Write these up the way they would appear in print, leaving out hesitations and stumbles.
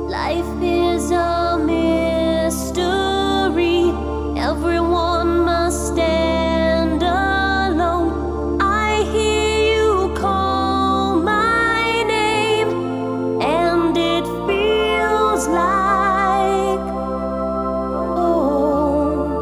Life is a mystery. Everyone must stand alone. I hear you call my name, and it feels like home.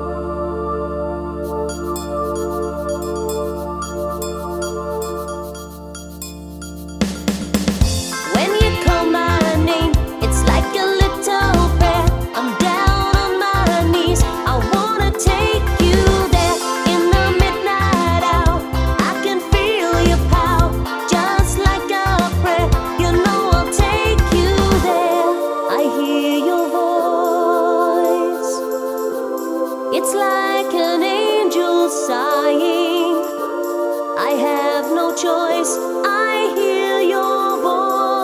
When you call my name, it's like a little prayer. I'm down on my knees. I wanna take you there. In the midnight hour, I can feel your power. Just like a prayer, you know I'll take you there. I hear your voice. It's like an angel sighing. I have no choice. I hear your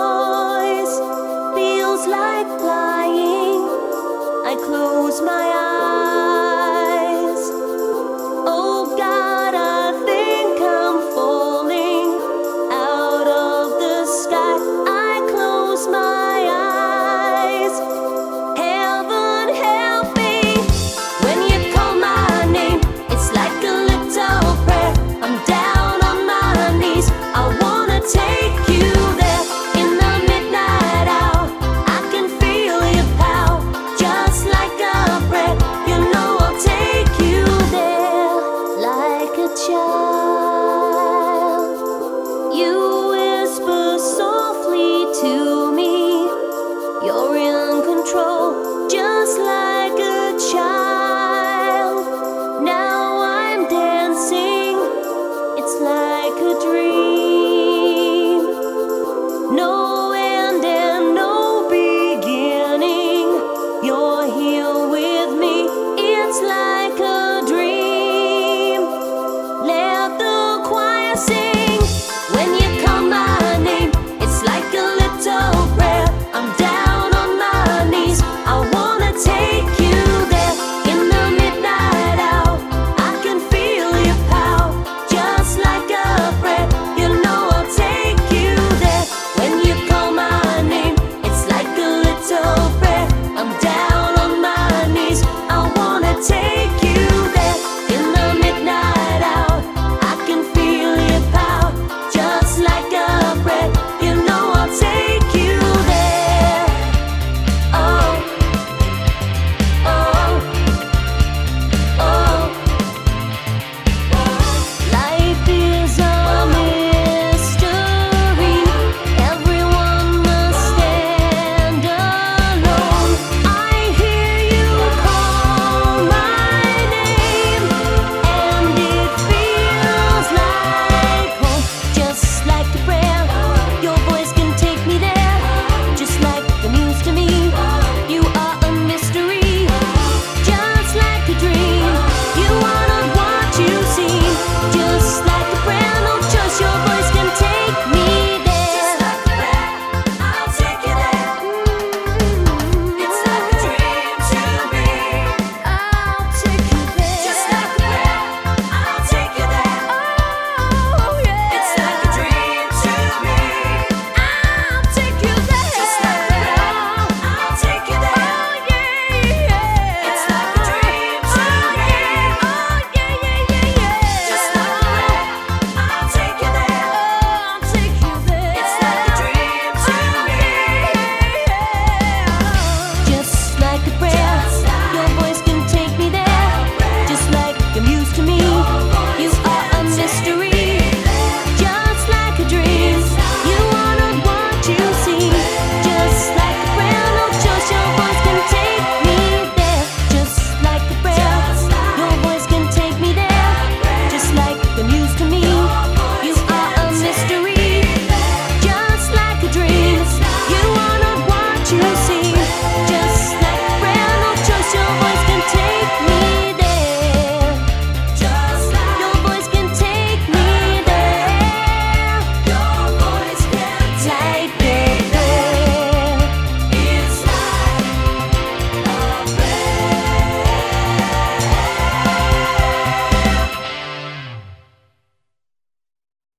voice. Feels like flying. I close my eyes.